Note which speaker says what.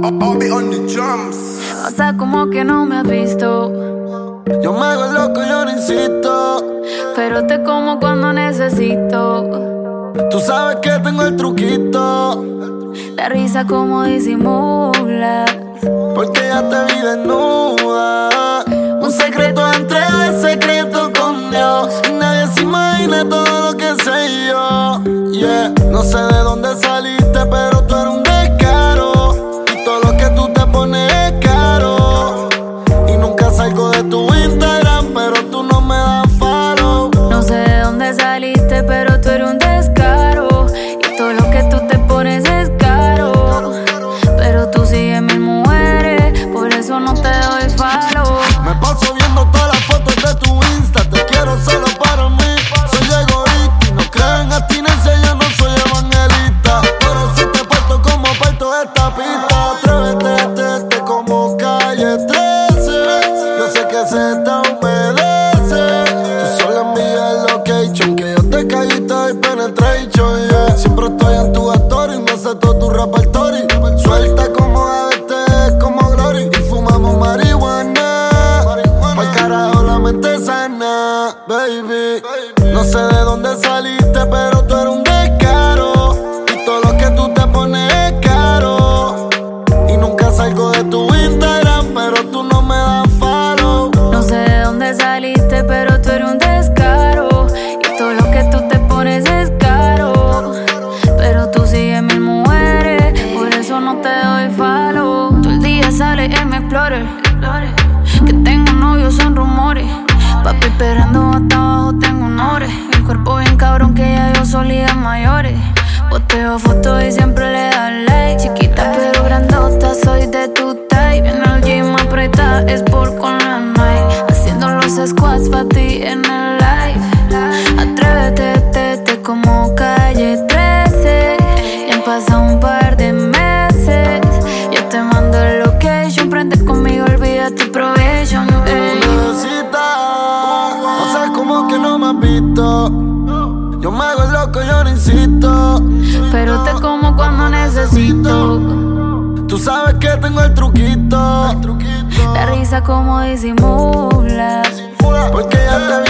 Speaker 1: Bobby on the drums.
Speaker 2: O sea, como que no me has visto.
Speaker 3: Yo me hago el loco, yo no insisto.
Speaker 2: Pero te como cuando necesito.
Speaker 3: Tú sabes que tengo el truquito.
Speaker 2: La risa como disimulas.
Speaker 3: Porque ya te vi desnuda. Un secreto entre secreto con Dios. Y nadie se imagina todo lo que sé yo. Yeah, no sé de dónde saliste, pero tú eres un descaro. Y todo lo que tú te pones es caro. Y nunca salgo de tu Instagram, pero tú no me das follow.
Speaker 2: No sé de dónde saliste, pero tú eres un descaro. Y todo lo que tú te pones es caro. Pero tú sigues mil mujeres, por eso no te doy follow.
Speaker 3: Me paso viendo todas las fotos de tu Insta. Te quiero solo para mí. Soy egoísta y no creo en abstinencia. Yo no soy evangelista. Pero si te parto como parto esta pista. Atrévete, como calle 13. Yo sé que se te humedece. Tú solo envías el location. Que yo te caí y te doy penetration, yeah. Siempre estoy en tu story y me sé todo tu repertorio. Suelta como ABT, como Glory. Y fumamos marihuana. Pa'l carajo la mente sana, baby. No sé de dónde saliste, pero tú eres un descaro. Y todo lo que tú te pones es caro. Y nunca salgo de tu Instagram, pero tú no me das follow.
Speaker 2: No sé de dónde saliste, pero tú eres un descaro. Y todo lo que tú te pones es caro. Pero tú sigues mil mujeres, por eso no te doy follow. Todo el día sale en mi Explorer. Que tengo novio son rumores. Papi esperando hasta abajo tengo honores. El cuerpo bien cabrón que ya yo solía mayores. Posteo fotos y siempre le das like. Chiquita pero grandota, soy de tu type. En el gym aprieta, es por con la Nike. Haciendo los squats pa' ti en el live. Atrévete, como calle 13. Ya han pasado un par de meses. Yo te mando el location. Prende conmigo, olvida tu probation, ey.
Speaker 3: O sea, como que no me has visto. Yo me hago el loco, yo no insisto.
Speaker 2: Pero te como cuando necesito.
Speaker 3: Tú sabes que tengo el truquito.
Speaker 2: La risa como disimulas.
Speaker 3: Porque ya te vi